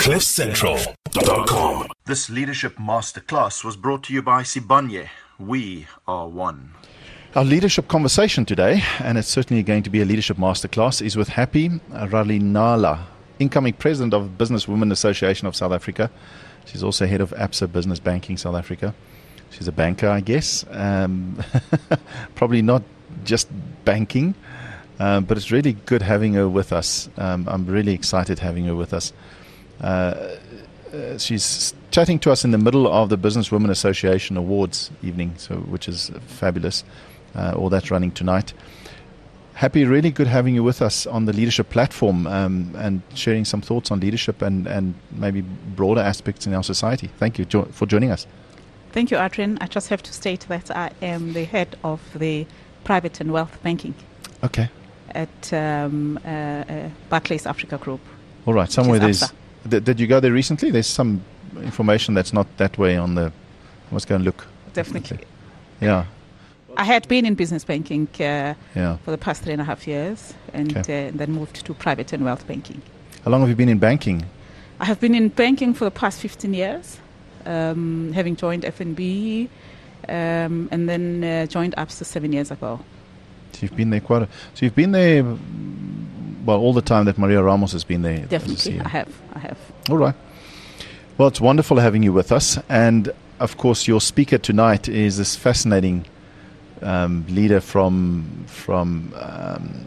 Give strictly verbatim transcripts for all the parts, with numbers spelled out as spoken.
cliff central dot com. This leadership masterclass was brought to you by Sibanye. We are one. Our leadership conversation today, and it's certainly going to be a leadership masterclass, is with Happy Ralinala, incoming president of Business Women Association of South Africa. She's also head of Absa Business Banking South Africa. She's a banker, I guess. Um, probably not just banking, um, but it's really good having her with us. Um, I'm really excited having her with us. Uh, uh, she's chatting to us in the middle of the Business Women Association Awards evening, so which is fabulous. Uh, all that's running tonight. Happy, really good having you with us on the leadership platform um, and sharing some thoughts on leadership and, and maybe broader aspects in our society. Thank you jo- for joining us. Thank you, Adrian. I just have to state that I am the head of the private and wealth banking. Okay. At um, uh, uh, Barclays Africa Group. All right. Somewhere there's. Th- did you go there recently? There's some information that's not that way on the. I must go and look. Definitely. Yeah. I had been in business banking uh, yeah. for the past three and a half years, and okay. uh, then moved to private and wealth banking. How long have you been in banking? I have been in banking for the past fifteen years. Um, having joined F N B um, and then uh, joined Absa seven years ago. So you've been there quite a... So you've been there, well, all the time that Maria Ramos has been there. Definitely, I have, I have. All right. Well, it's wonderful having you with us. And, of course, your speaker tonight is this fascinating um, leader from, from um,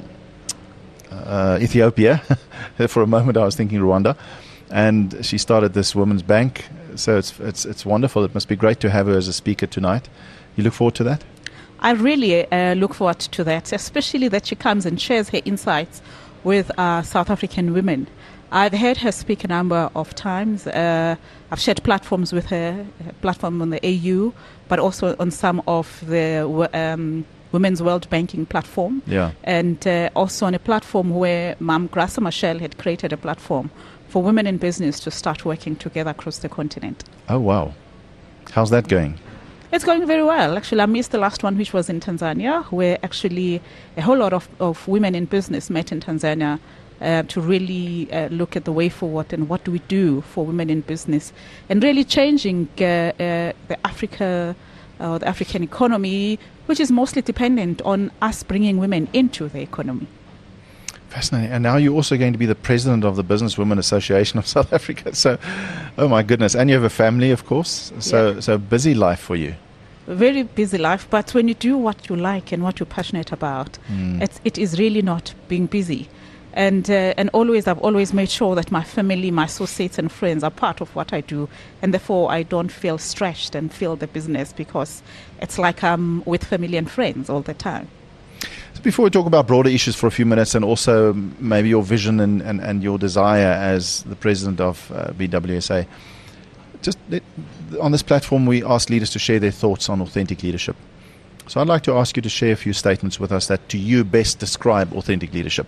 uh, Ethiopia. For a moment I was thinking Rwanda. And she started this women's bank. So it's it's it's wonderful. It must be great to have her as a speaker tonight. You look forward to that? I really uh, look forward to that, especially that she comes and shares her insights with uh, South African women. I've heard her speak a number of times. Uh, I've shared platforms with her, a platform on the A U, but also on some of the um, Women's World Banking platform. Yeah. And uh, also on a platform where Mam Graça Machel had created a platform for women in business to start working together across the continent. Oh, wow. How's that going? It's going very well. Actually, I missed the last one, which was in Tanzania, where actually a whole lot of, of women in business met in Tanzania uh, to really uh, look at the way forward and what do we do for women in business, and really changing uh, uh, the Africa, uh, the African economy, which is mostly dependent on us bringing women into the economy. Fascinating. And now you're also going to be the president of the Business Women Association of South Africa. So, oh my goodness. And you have a family, of course. So, yeah. so busy life for you. Very busy life. But when you do what you like and what you're passionate about, mm. it's, it is really not being busy. And uh, and always, I've always made sure that my family, my associates and friends are part of what I do. And therefore, I don't feel stretched and feel the business, because it's like I'm with family and friends all the time. Before we talk about broader issues for a few minutes, and also maybe your vision and, and, and your desire as the president of uh, B W S A, just let, on this platform we ask leaders to share their thoughts on authentic leadership. So I'd like to ask you to share a few statements with us that to you best describe authentic leadership,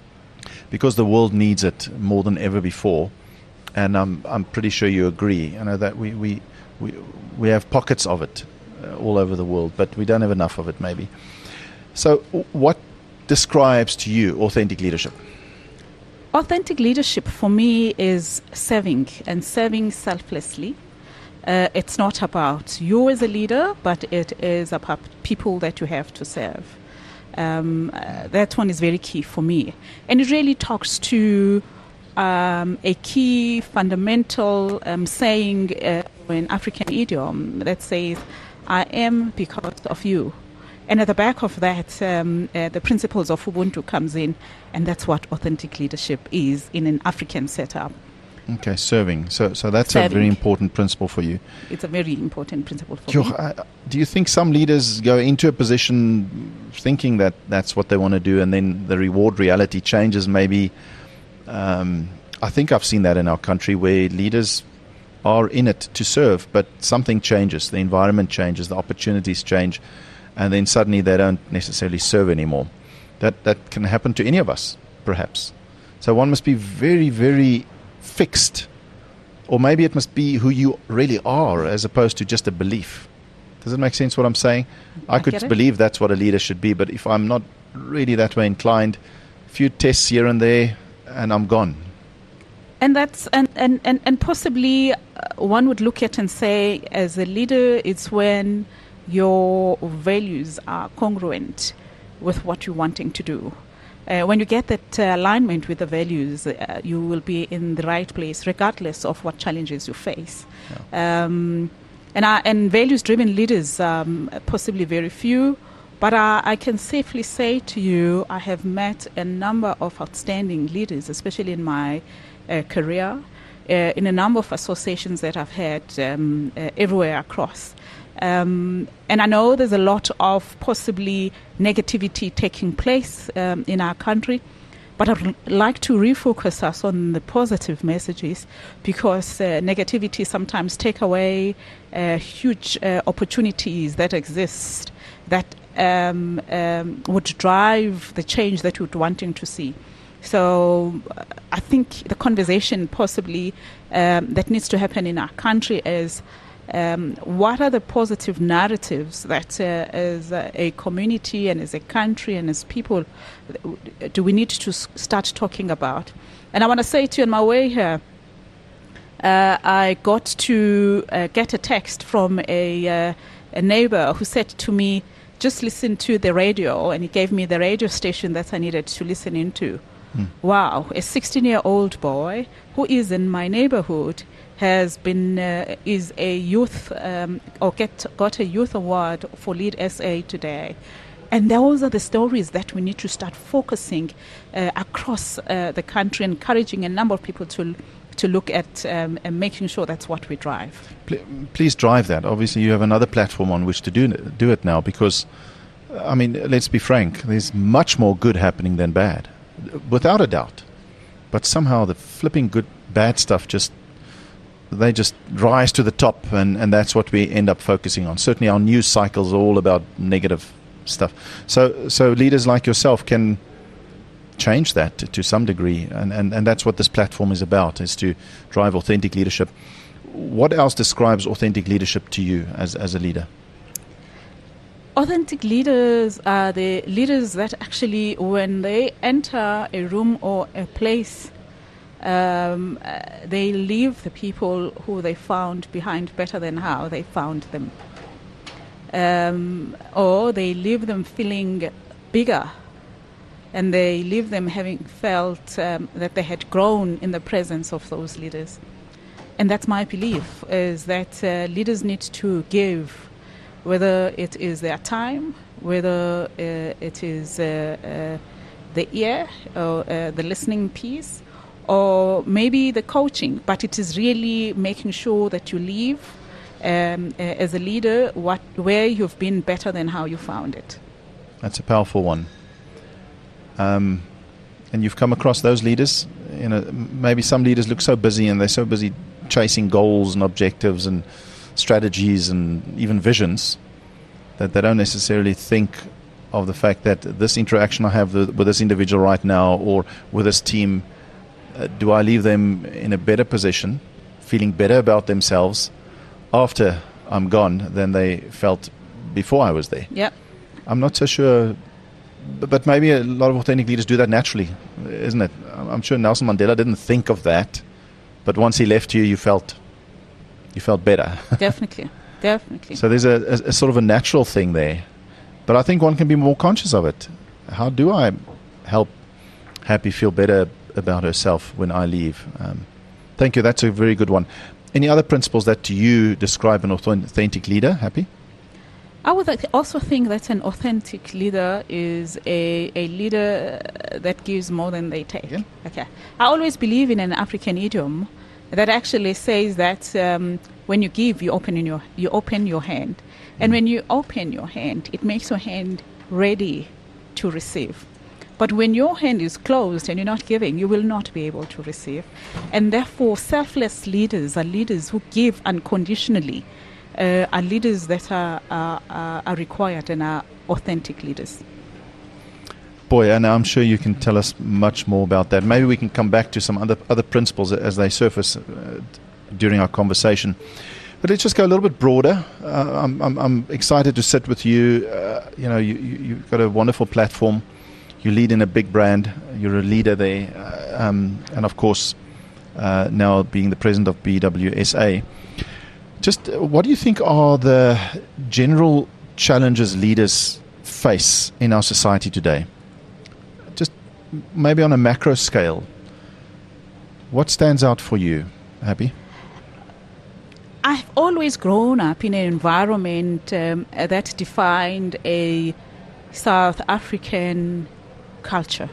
because the world needs it more than ever before, and I'm I'm pretty sure you agree. I know that we we we, we have pockets of it uh, all over the world, but we don't have enough of it maybe. So what describes to you authentic leadership? Authentic leadership for me is serving, and serving selflessly. Uh, it's not about you as a leader, but it is about people that you have to serve. Um, uh, that one is very key for me. And it really talks to um, a key fundamental um, saying uh, in African idiom that says, I am because of you. And at the back of that, um, uh, the principles of Ubuntu comes in, and that's what authentic leadership is in an African setup. Okay, serving. So so that's serving. a very important principle for you. It's a very important principle for Yo, me. uh, do you think some leaders go into a position thinking that that's what they want to do, and then the reward reality changes maybe? Um, I think I've seen that in our country where leaders are in it to serve, but something changes. The environment changes, the opportunities change, and then suddenly they don't necessarily serve anymore. That that can happen to any of us, perhaps. So one must be very, very fixed, or maybe it must be who you really are as opposed to just a belief. Does it make sense what I'm saying? I, I could believe that's what a leader should be, but if I'm not really that way inclined, a few tests here and there, and I'm gone. And that's and, and, and, and possibly uh, one would look at and say, as a leader, it's when your values are congruent with what you're wanting to do. Uh, when you get that uh, alignment with the values, uh, you will be in the right place, regardless of what challenges you face. Yeah. Um, and I, and values-driven leaders, um, possibly very few, but I, I can safely say to you, I have met a number of outstanding leaders, especially in my uh, career, uh, in a number of associations that I've had um, uh, everywhere across. Um, and I know there's a lot of possibly negativity taking place um, in our country, but I'd like to refocus us on the positive messages, because uh, negativity sometimes take away uh, huge uh, opportunities that exist that um, um, would drive the change that we're wanting to see. So uh, I think the conversation possibly um, that needs to happen in our country is Um, what are the positive narratives that uh, as a, a community and as a country and as people do we need to s- start talking about? And I want to say to you on my way here, uh, I got to uh, get a text from a, uh, a neighbor who said to me, just listen to the radio, and he gave me the radio station that I needed to listen into. Hmm. Wow, a sixteen-year-old boy who is in my neighborhood has been uh, is a youth um, or get got a youth award for Lead S A today, and those are the stories that we need to start focusing uh, across uh, the country, encouraging a number of people to to look at um, and making sure that's what we drive. Please drive that. Obviously, you have another platform on which to do do it now, because I mean, let's be frank. There's much more good happening than bad, without a doubt. But somehow the flipping good bad stuff just they just rise to the top, and, and that's what we end up focusing on. Certainly our news cycles are all about negative stuff. So so leaders like yourself can change that to, to some degree, and, and, and that's what this platform is about, is to drive authentic leadership. What else describes authentic leadership to you as, as a leader? Authentic leaders are the leaders that actually, when they enter a room or a place, Um, uh, they leave the people who they found behind better than how they found them. Um, or they leave them feeling bigger, and they leave them having felt um, that they had grown in the presence of those leaders. And that's my belief, is that uh, leaders need to give, whether it is their time, whether uh, it is uh, uh, the ear or uh, the listening piece, or maybe the coaching, but it is really making sure that you leave um, uh, as a leader what where you've been better than how you found it. That's a powerful one. Um, and you've come across those leaders. You know, maybe some leaders look so busy, and they're so busy chasing goals and objectives and strategies and even visions that they don't necessarily think of the fact that this interaction I have with this individual right now, or with this team, Uh, do I leave them in a better position, feeling better about themselves after I'm gone than they felt before I was there? Yeah. I'm not so sure, but, but maybe a lot of authentic leaders do that naturally, isn't it? I'm sure Nelson Mandela didn't think of that, but once he left you, you felt you felt better. Definitely, definitely. So there's a, a, a sort of a natural thing there, but I think one can be more conscious of it. How do I help Happy feel better about herself when I leave? Um, thank you. That's a very good one. Any other principles that to you describe an authentic leader, Happy? I would also think that an authentic leader is a, a leader that gives more than they take. Yeah. Okay. I always believe in an African idiom that actually says that um, when you give, you open in your you open your hand, and when you open your hand, it makes your hand ready to receive. But when your hand is closed and you're not giving, you will not be able to receive. And therefore, selfless leaders are leaders who give unconditionally, uh, are leaders that are, are, are required and are authentic leaders. Boy, and I'm sure you can tell us much more about that. Maybe we can come back to some other other principles as they surface uh, during our conversation. But let's just go a little bit broader. Uh, I'm, I'm, I'm excited to sit with you. Uh, you know, you, you, you've got a wonderful platform. You lead in a big brand. You're a leader there, uh, um, and of course, uh, now being the president of B W S A. Just uh, what do you think are the general challenges leaders face in our society today? Just maybe on a macro scale, what stands out for you, Happy? I've always grown up in an environment um, that defined a South African culture.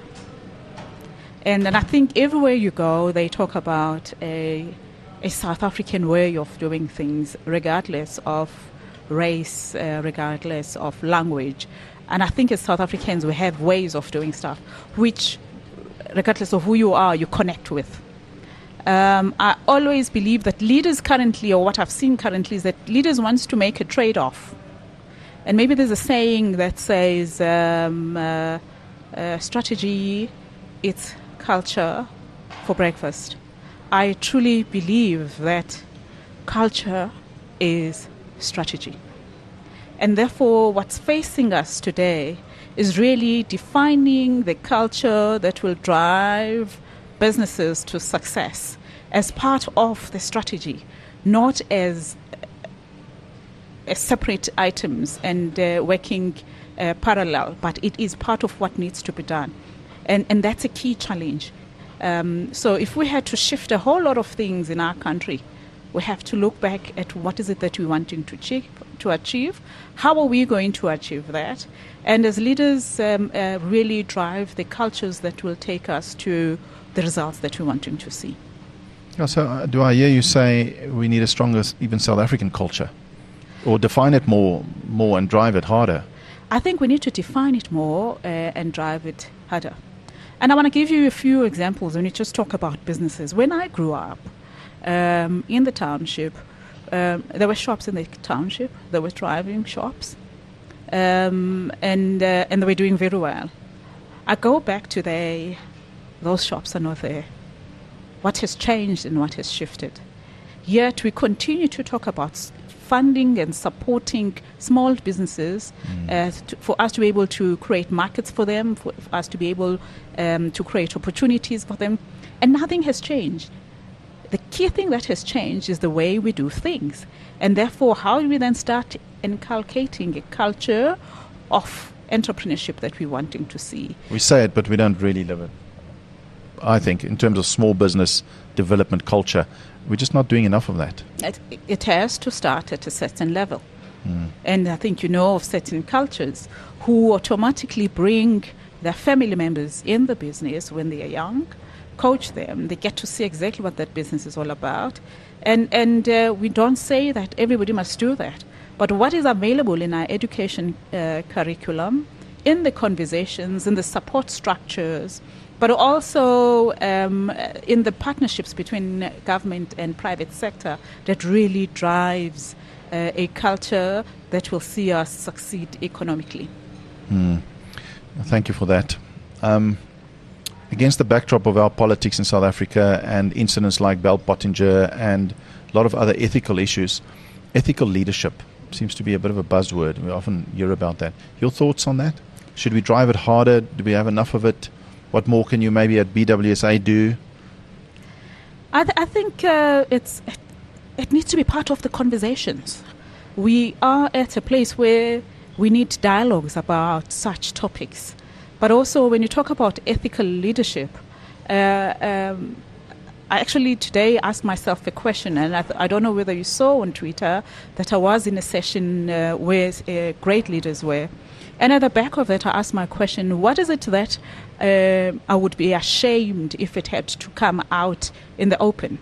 And, and I think everywhere you go, they talk about a, a South African way of doing things, regardless of race, uh, regardless of language. And I think as South Africans, we have ways of doing stuff, which, regardless of who you are, you connect with. Um, I always believe that leaders currently, or what I've seen currently, is that leaders want to make a trade-off. And maybe there's a saying that says, um, uh, uh, strategy, it's culture for breakfast. I truly believe that culture is strategy. And therefore, what's facing us today is really defining the culture that will drive businesses to success as part of the strategy, not as, as separate items and uh, working uh, parallel, but it is part of what needs to be done. And, and that's a key challenge. Um, so if we had to shift a whole lot of things in our country, we have to look back at what is it that we're wanting to achieve, to achieve, how are we going to achieve that, and as leaders um, uh, really drive the cultures that will take us to the results that we're wanting to see. Yeah, so uh, do I hear you say we need a stronger, even South African culture, or define it more, more and drive it harder? I think we need to define it more uh, and drive it harder. And I want to give you a few examples when you just talk about businesses. When I grew up um, in the township, um, there were shops in the township. There were thriving shops, um, and uh, and they were doing very well. I go back today. Those shops are not there. What has changed and what has shifted? Yet we continue to talk about funding and supporting small businesses mm. uh, to, for us to be able to create markets for them, for, for us to be able um, to create opportunities for them. And nothing has changed. The key thing that has changed is the way we do things. And therefore, how do we then start inculcating a culture of entrepreneurship that we're wanting to see? We say it, but we don't really live it. I think, in terms of small business development culture, we're just not doing enough of that. It, it has to start at a certain level. Mm. And I think you know of certain cultures who automatically bring their family members in the business when they are young, coach them, they get to see exactly what that business is all about. And, and uh, we don't say that everybody must do that. But what is available in our education uh, curriculum, in the conversations, in the support structures, but also um, in the partnerships between government and private sector that really drives uh, a culture that will see us succeed economically. Mm. Thank you for that. Um, against the backdrop of our politics in South Africa and incidents like Bell Pottinger and a lot of other ethical issues, ethical leadership seems to be a bit of a buzzword. We often hear about that. Your thoughts on that? Should we drive it harder? Do we have enough of it? What more can you maybe at B W S A do? I, th- I think uh, it's it, it needs to be part of the conversations. We are at a place where we need dialogues about such topics. But also when you talk about ethical leadership, uh, um, I actually today asked myself a question, and I, th- I don't know whether you saw on Twitter that I was in a session uh, where uh, great leaders were. And at the back of it, I asked my question, what is it that uh, I would be ashamed if it had to come out in the open?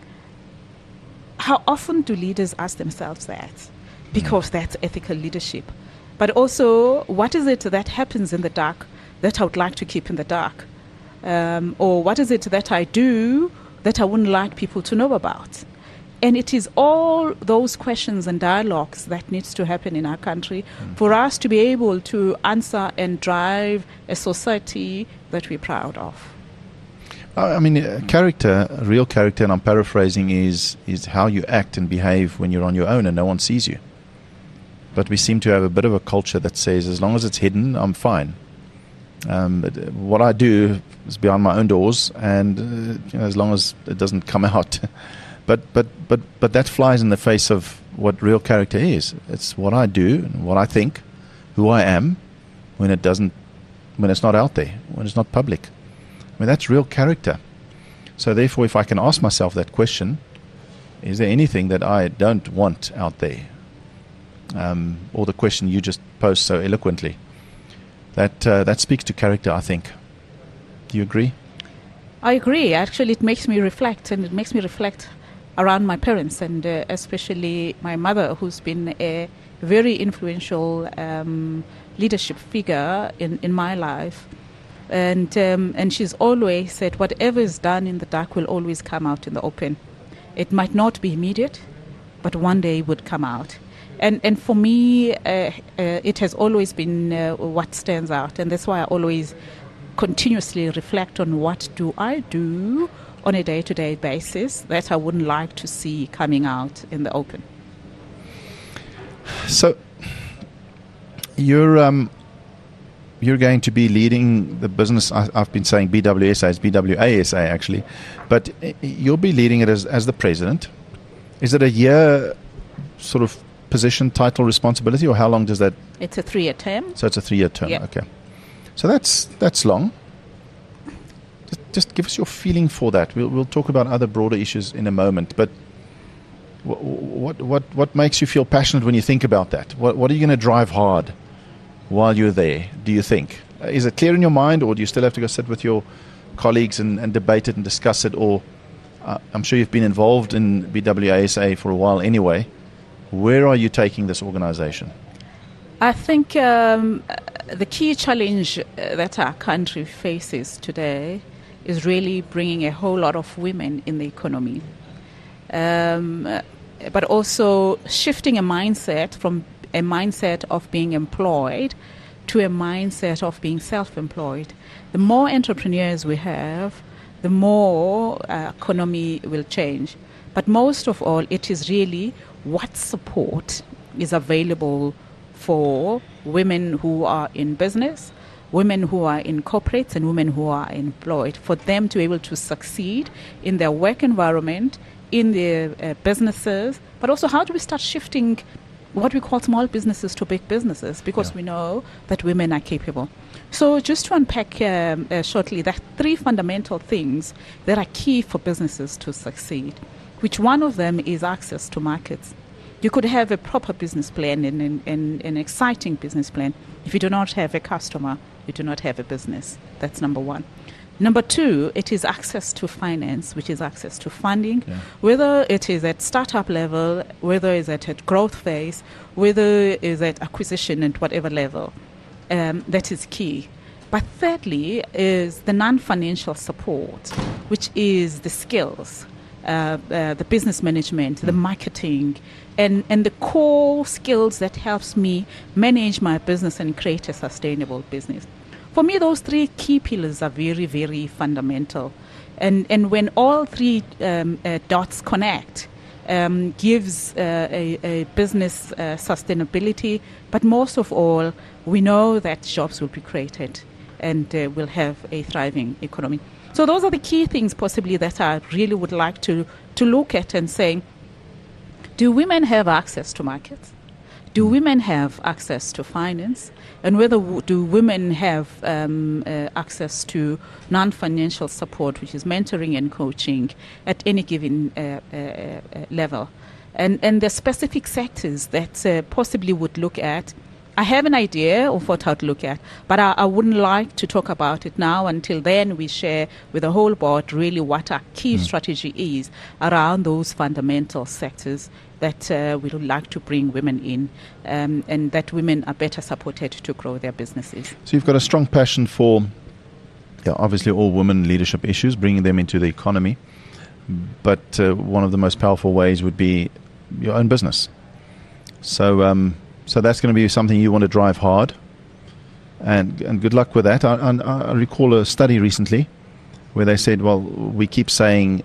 How often do leaders ask themselves that? Because that's ethical leadership. But also, what is it that happens in the dark that I would like to keep in the dark? Um, or what is it that I do that I wouldn't like people to know about? And it is all those questions and dialogues that needs to happen in our country mm. for us to be able to answer and drive a society that we're proud of. I mean, uh, character, real character, and I'm paraphrasing, is is how you act and behave when you're on your own and no one sees you. But we seem to have a bit of a culture that says, as long as it's hidden, I'm fine. Um, but what I do is behind my own doors, and uh, you know, as long as it doesn't come out. but but but but that flies in the face of what real character is. It's what I do and what I think, who I am, when it doesn't, when it's not out there, when it's not public. I mean, that's real character. So therefore, if I can ask myself that question, is there anything that I don't want out there? Um, or the question you just posed so eloquently. That uh, that speaks to character, I think. Do you agree? I agree. Actually, it makes me reflect, and it makes me reflect around my parents, and uh, especially my mother, who's been a very influential um, leadership figure in, in my life. And um, and she's always said, whatever is done in the dark will always come out in the open. It might not be immediate, but one day it would come out. And and for me, uh, uh, it has always been uh, what stands out, and that's why I always continuously reflect on what do I do on a day-to-day basis that I wouldn't like to see coming out in the open. So you're um, you're going to be leading the business. I, I've been saying B W S A, it's B W A S A actually, but you'll be leading it as as the president. Is it a year sort of position, title, responsibility, or how long does that? It's a three-year term. So it's a three-year term. Yep. Okay. So that's that's long. Just, just give us your feeling for that. We'll we'll talk about other broader issues in a moment. But what what what, what makes you feel passionate when you think about that? What what are you going to drive hard while you're there? Do you think? Is it clear in your mind, or do you still have to go sit with your colleagues and, and debate it and discuss it? Or uh, I'm sure you've been involved in B W A S A for a while anyway. Where are you taking this organization? I think um, the key challenge that our country faces today is really bringing a whole lot of women in the economy. Um, but also shifting a mindset from a mindset of being employed to a mindset of being self-employed. The more entrepreneurs we have, the more uh, economy will change. But most of all, it is really what support is available for women who are in business, women who are in corporates, and women who are employed, for them to be able to succeed in their work environment, in their uh, businesses, but also how do we start shifting what we call small businesses to big businesses, because yeah. we know that women are capable. So just to unpack um, uh, shortly, there are three fundamental things that are key for businesses to succeed, which one of them is access to markets. You could have a proper business plan and an, an, an exciting business plan. If you do not have a customer, you do not have a business. That's number one. Number two, it is access to finance, which is access to funding, yeah. whether it is at startup level, whether it's at a growth phase, whether it is at acquisition at whatever level. Um, that is key. But thirdly is the non-financial support, which is the skills, uh, uh, the business management, mm. the marketing, and, and the core skills that helps me manage my business and create a sustainable business. For me, those three key pillars are very, very fundamental. And and when all three um, uh, dots connect, um, gives uh, a, a business uh, sustainability, but most of all, we know that jobs will be created and uh, we'll have a thriving economy. So those are the key things possibly that I really would like to, to look at and say, do women have access to markets? Do women have access to finance? And whether w- do women have um, uh, access to non-financial support, which is mentoring and coaching at any given uh, uh, uh, level? And, and the specific sectors that uh, possibly would look at. I have an idea of what I'd look at, but I, I wouldn't like to talk about it now. Until then, we share with the whole board really what our key mm. strategy is around those fundamental sectors that uh, we would like to bring women in, um, and that women are better supported to grow their businesses. So you've got a strong passion for, yeah, obviously all women leadership issues, bringing them into the economy. But uh, one of the most powerful ways would be your own business. So um, so that's going to be something you want to drive hard. And, and good luck with that. I, I, I recall a study recently where they said, well, we keep saying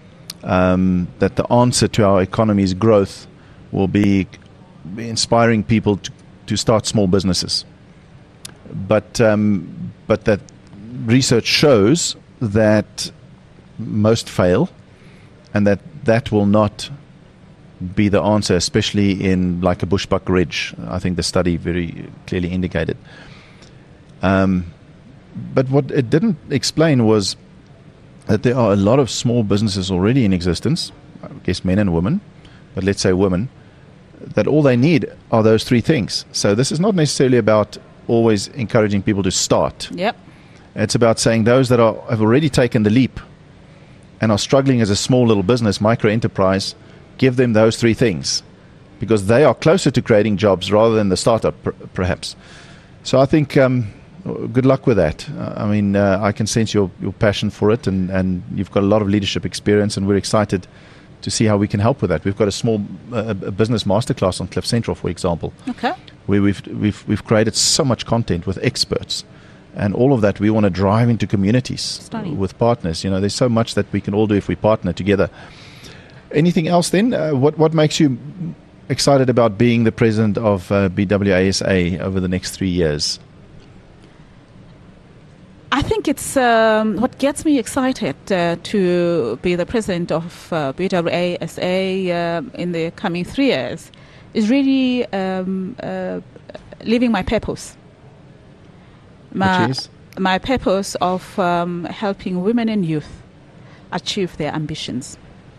Um, that the answer to our economy's growth will be inspiring people to, to start small businesses. But um, but that research shows that most fail, and that that will not be the answer, especially in like a bushbuck ridge. I think the study very clearly indicated. Um, but what it didn't explain was that there are a lot of small businesses already in existence, I guess men and women, but let's say women, that all they need are those three things. So this is not necessarily about always encouraging people to start. Yep. It's about saying those that are, have already taken the leap and are struggling as a small little business, micro enterprise, give them those three things, because they are closer to creating jobs rather than the startup, per- perhaps. So I think um, good luck with that. Uh, I mean, uh, I can sense your, your passion for it, and, and you've got a lot of leadership experience, and we're excited to see how we can help with that. We've got a small uh, a business masterclass on Cliff Central, for example, Okay. where we've, we've, we've created so much content with experts. And all of that we want to drive into communities Stunning. with partners. You know, there's so much that we can all do if we partner together. Anything else then? Uh, what what makes you excited about being the president of uh, B W A S A over the next three years? I think it's um, what gets me excited uh, to be the president of uh, B W A S A uh, in the coming three years is really um, uh, living my purpose. My, Which is? my purpose of um, helping women and youth achieve their ambitions.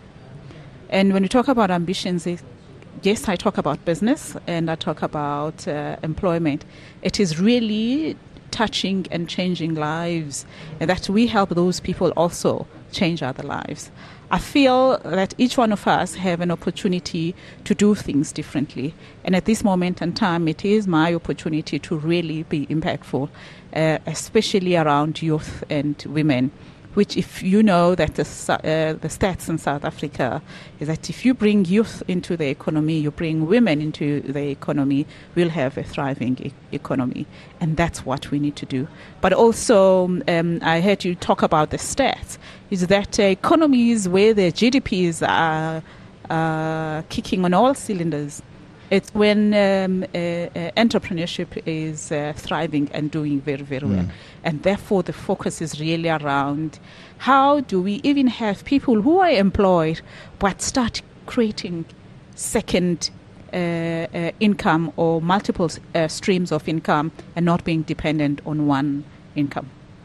And when we talk about ambitions, it, yes, I talk about business and I talk about uh, employment. It is really touching and changing lives, and that we help those people also change other lives. I feel that each one of us have an opportunity to do things differently. And at this moment in time, it is my opportunity to really be impactful, uh, especially around youth and women, which if you know that the, uh, the stats in South Africa is that if you bring youth into the economy, you bring women into the economy, we'll have a thriving e- economy. And that's what we need to do. But also, um, I heard you talk about the stats, is that uh, economies where the G D Ps are uh, kicking on all cylinders, it's when um, uh, uh, entrepreneurship is uh, thriving and doing very, very well. And therefore, the focus is really around how do we even have people who are employed but start creating second uh, uh, income or multiple uh, streams of income and not being dependent on one income.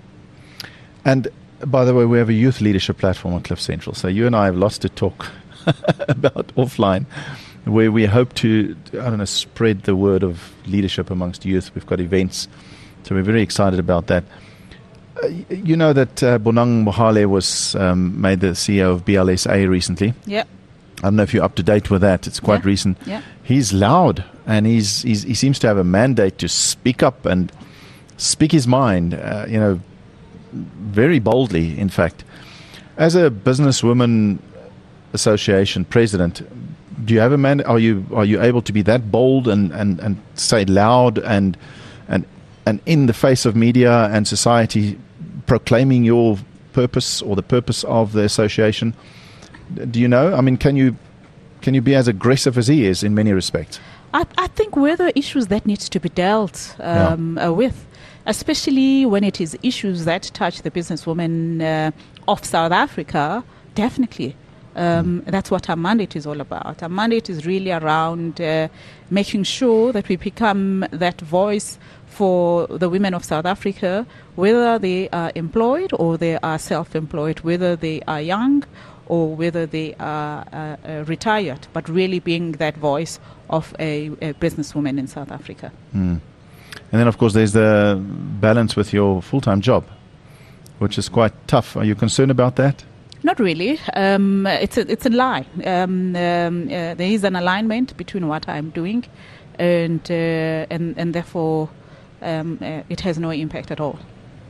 And by the way, we have a youth leadership platform on Cliff Central. So you and I have lots to talk about offline, where we hope to, I don't know, spread the word of leadership amongst youth. We've got events, so we're very excited about that. Uh, you know that uh, Bonang Mohale was um, made the C E O of B L S A recently. Yeah. I don't know if you're up to date with that. It's quite Yeah. recent. Yeah. He's loud, and he's, he's he seems to have a mandate to speak up and speak his mind, uh, you know, very boldly, in fact. As a businesswoman association president, do you have a man? Are you are you able to be that bold and, and, and say loud and and and in the face of media and society, proclaiming your purpose or the purpose of the association? Do you know? I mean, can you can you be as aggressive as he is in many respects? I, I think we're the issues that needs to be dealt um, uh, with, especially when it is issues that touch the businesswoman uh, of South Africa. Definitely. Um, that's what our mandate is all about. Our mandate is really around uh, making sure that we become that voice for the women of South Africa, whether they are employed or they are self-employed, whether they are young or whether they are uh, uh, retired, but really being that voice of a, a businesswoman in South Africa. Mm. And then, of course, there's the balance with your full-time job, which is quite tough. Are you concerned about that? Not really. Um, it's a, it's a lie. Um, um, uh, there is an alignment between what I'm doing, and uh, and and therefore um, uh, it has no impact at all.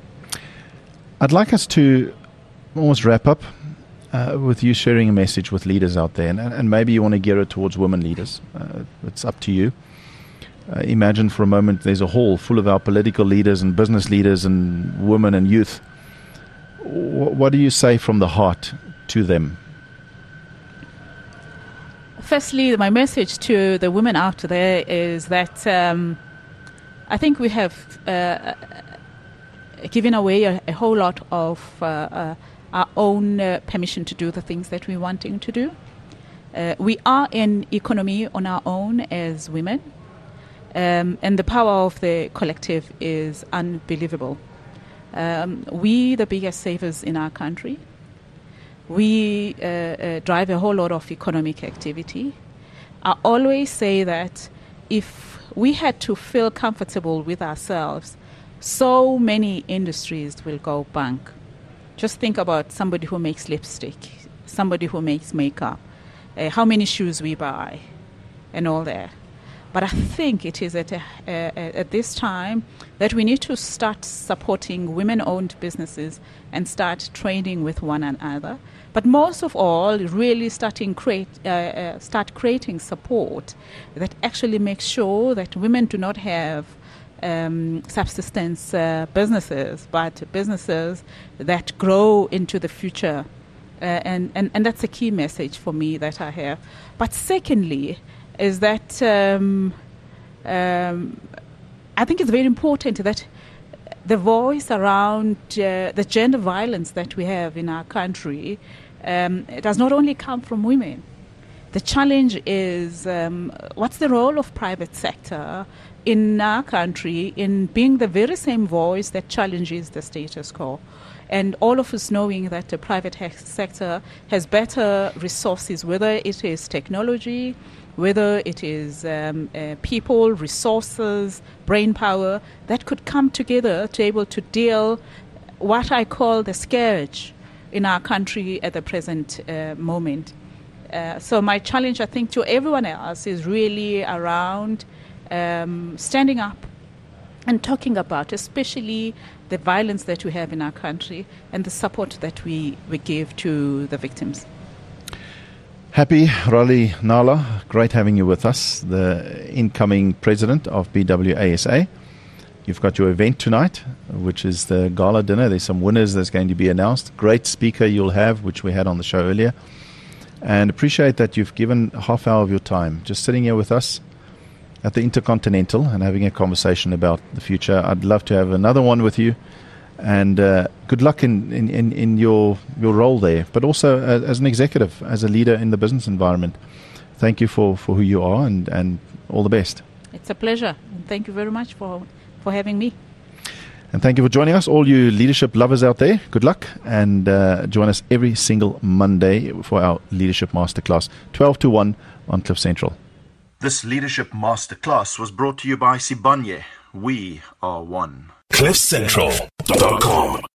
I'd like us to almost wrap up uh, with you sharing a message with leaders out there, and, and maybe you want to gear it towards women leaders. Uh, it's up to you. Uh, imagine for a moment there's a hall full of our political leaders and business leaders and women and youth. What do you say from the heart to them? Firstly, my message to the women out there is that um, I think we have uh, giving away a, a whole lot of uh, uh, our own uh, permission to do the things that we're wanting to do. Uh, we are in economy on our own as women, um, and the power of the collective is unbelievable. Um, we, the biggest savers in our country, we uh, uh, drive a whole lot of economic activity. I always say that if we had to feel comfortable with ourselves, so many industries will go bunk. Just think about somebody who makes lipstick, somebody who makes makeup, uh, how many shoes we buy, and all that. But I think it is at, a, uh, at this time that we need to start supporting women-owned businesses and start trading with one another. But most of all, really starting create, uh, uh, start creating support that actually makes sure that women do not have um, subsistence uh, businesses, but businesses that grow into the future. Uh, and, and, and that's a key message for me that I have. But secondly, is that um, um, I think it's very important that the voice around uh, the gender violence that we have in our country um, it does not only come from women. The challenge is um, what's the role of private sector in our country in being the very same voice that challenges the status quo. And all of us knowing that the private sector has better resources, whether it is technology, whether it is um, uh, people, resources, brain power, that could come together to be able to deal what I call the scourge in our country at the present uh, moment. Uh, so my challenge, I think, to everyone else is really around um, standing up and talking about especially the violence that we have in our country and the support that we, we give to the victims. Happy Raleigh Nala, great having you with us, the incoming president of B W A S A. You've got your event tonight, which is the gala dinner. There's some winners that's going to be announced. Great speaker you'll have, which we had on the show earlier. And appreciate that you've given a half hour of your time just sitting here with us at the Intercontinental and having a conversation about the future. I'd love to have another one with you. And uh, good luck in, in, in, in your, your role there, but also uh, as an executive, as a leader in the business environment. Thank you for, for who you are and, and all the best. It's a pleasure. And thank you very much for, for having me. And thank you for joining us, all you leadership lovers out there. Good luck, and uh, join us every single Monday for our Leadership Masterclass, twelve to one on Cliff Central. This Leadership Masterclass was brought to you by Sibanye. We are one. cliff central dot com